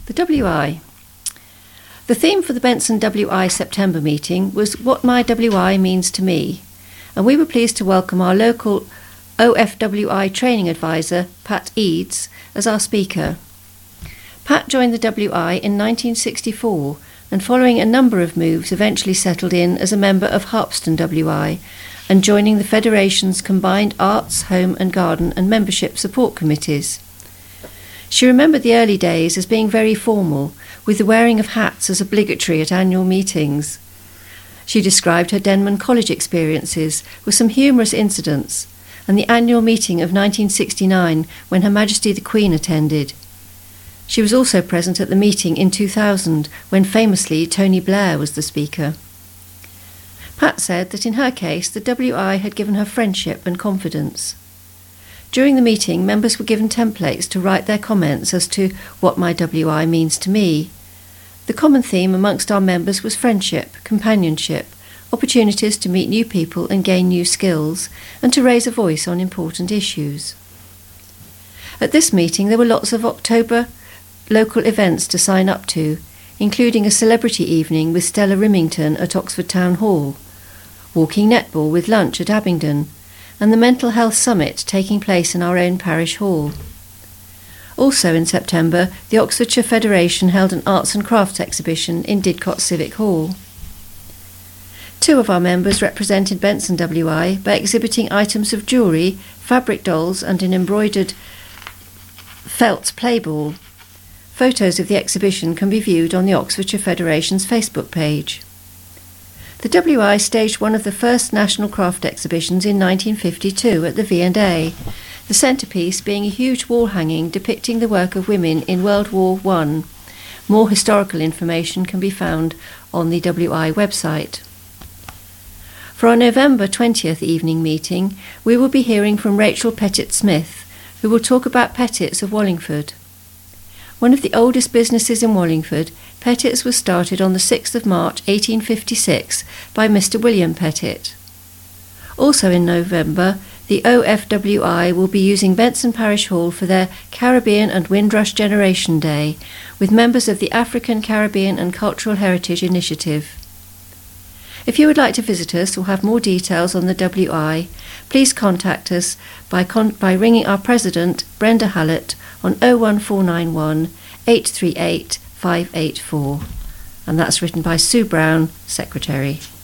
The WI. The theme for the Benson WI September meeting was What My WI Means to Me, and we were pleased to welcome our local OFWI training advisor, Pat Eads, as our speaker. Pat joined the WI in 1964 and following a number of moves eventually settled in as a member of Harpston WI and joining the Federation's combined Arts, Home and Garden and membership support committees. She remembered the early days as being very formal, with the wearing of hats as obligatory at annual meetings. She described her Denman College experiences with some humorous incidents and the annual meeting of 1969 when Her Majesty the Queen attended. She was also present at the meeting in 2000 when famously Tony Blair was the speaker. Pat said that in her case the WI had given her friendship and confidence. During the meeting, members were given templates to write their comments as to what my WI means to me. The common theme amongst our members was friendship, companionship, opportunities to meet new people and gain new skills, and to raise a voice on important issues. At this meeting there were lots of October local events to sign up to, including a celebrity evening with Stella Rimington at Oxford Town Hall, walking netball with lunch at Abingdon, and the Mental Health Summit taking place in our own parish hall. Also in September, the Oxfordshire Federation held an arts and crafts exhibition in Didcot Civic Hall. Two of our members represented Benson WI by exhibiting items of jewellery, fabric dolls and an embroidered felt playball. Photos of the exhibition can be viewed on the Oxfordshire Federation's Facebook page. The WI staged one of the first national craft exhibitions in 1952 at the V&A, the centrepiece being a huge wall hanging depicting the work of women in World War I. More historical information can be found on the WI website. For our November 20th evening meeting, we will be hearing from Rachel Pettit-Smith, who will talk about Pettit's of Wallingford. One of the oldest businesses in Wallingford, Pettit's was started on the 6th of March 1856 by Mr. William Pettit. Also in November, the OFWI will be using Benson Parish Hall for their Caribbean and Windrush Generation Day, with members of the African, Caribbean and Cultural Heritage Initiative. If you would like to visit us or have more details on the WI, please contact us by ringing our President, Brenda Hallett, on 01491 838 584. And that's written by Sue Brown, Secretary.